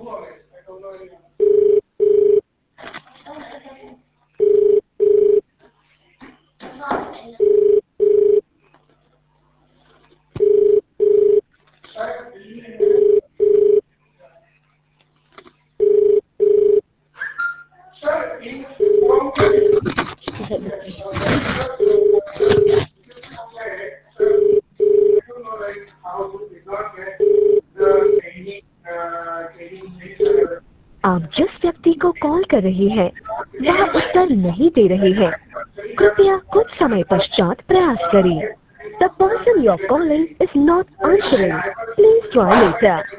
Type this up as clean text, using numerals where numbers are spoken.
आप जिस व्यक्ति को कॉल कर रहे हैं वह उत्तर नहीं दे रहे हैं। कृपया कुछ समय पश्चात प्रयास करें। The person you're calling is not answering. Please try later.